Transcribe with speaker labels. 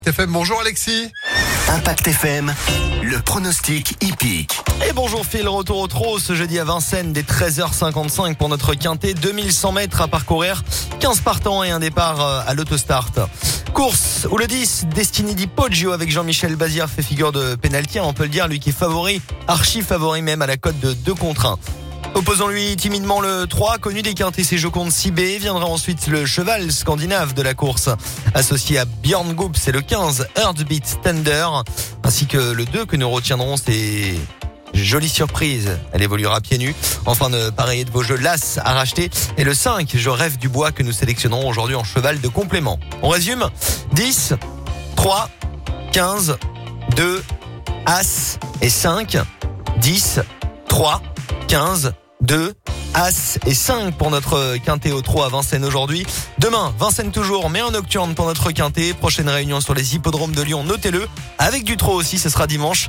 Speaker 1: FM, bonjour Alexis.
Speaker 2: Impact FM, le pronostic hippique.
Speaker 3: Et bonjour Phil, retour au trot ce jeudi à Vincennes dès 13h55 pour notre quintet. 2100 mètres à parcourir, 15 partants et un départ à l'autostart. Course où le 10, Destiny di Poggio avec Jean-Michel Bazir fait figure de pénalty, on peut le dire, lui qui est favori, archi favori même à la cote de 2-1. Opposons-lui timidement le 3, connu des quintés, c'est Joconde 6B. Viendra ensuite le cheval scandinave de la course, associé à Björn Goop, c'est le 15, Heartbeat Tender, ainsi que le 2 que nous retiendrons, c'est jolie surprise, elle évoluera pieds nus. Enfin de pareil de vos jeux, l'As à racheter. Et le 5, Je rêve du bois, que nous sélectionnerons aujourd'hui en cheval de complément. On résume, 10, 3, 15, 2, As et 5, 10, 3, 15, 2, As et 5 pour notre quintet au trot à Vincennes aujourd'hui. Demain, Vincennes toujours, mais en nocturne pour notre quintet. Prochaine réunion sur les hippodromes de Lyon, notez-le. Avec du trot aussi, ce sera dimanche.